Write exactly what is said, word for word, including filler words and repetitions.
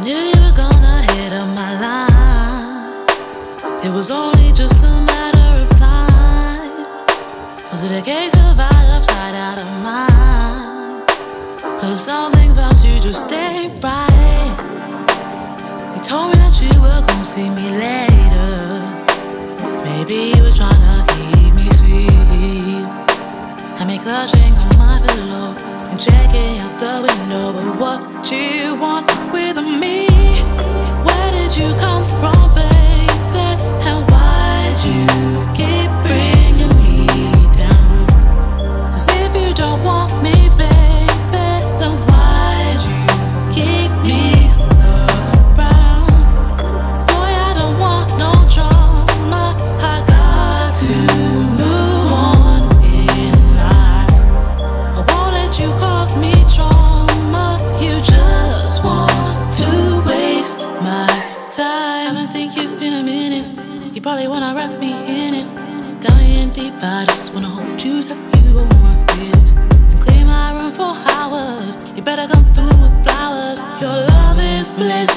knew you were gonna hit up my line. It was only just a matter of time. Was it a case of out of sight, out of mind? Cause something about you just ain't right. You told me that you were gonna see me later. Maybe you were tryna keep me sweet. Had me clutching on my pillow and checking out the window. But what you want with me? Where did you come from, baby? And why'd you keep bringing me down? Cause if you don't want me, baby, then why'd you keep me around? Boy, I don't want no drama. I got to move on in life. I won't let you cause me trauma. You just want to waste my time. Haven't seen you in a minute. You probably wanna wrap me in it. Got me in deep, I just wanna hold you so you won't want feelings and clean my room for hours. You better come through with flowers. Your love is bliss.